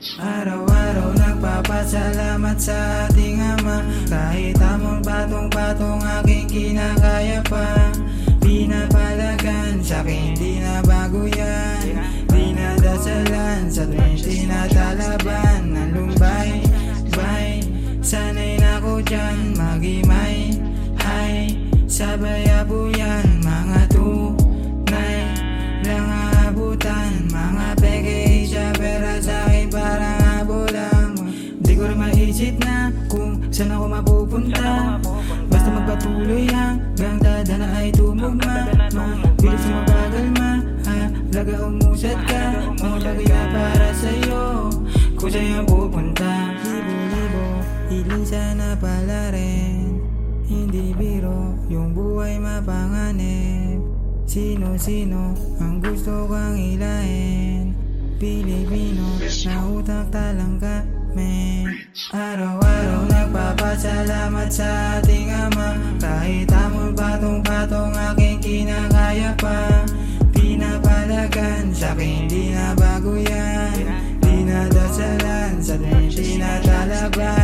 Araw-araw nagpapasalamat sa ating Ama, kahit among patong-patong aking kinakaya pa. Pinapalagan sa'kin di na bago yan, dinadasalan sa tuwing tinatalaban ng lumbay. Sanay na ko dyan magimay, ay sabayabuyan. Mga tunay lang aabutan, mga peke siya pera sa'kin parang abolang. Di ko rin maisip na kung saan ako mapupunta, basta magpatuloy hanggang tada na ay tumugma. Bilis mo bagal mahalaga umusad ka, mga bagay na para sa'yo kung sa'yo pupunta. Libo-libo, hiling sana pala rin, hindi biro yung buhay mapanganib. Sino-sino ang gusto kang ilahin, Pilipino na utak talang kami. Araw-araw nagpapasalamat sa ating Ama, kahit among patong-patong aking kinakaya pa. Pinapalagan sa'kin di na bago yan, dinadasalan sa tuwing tinatalaban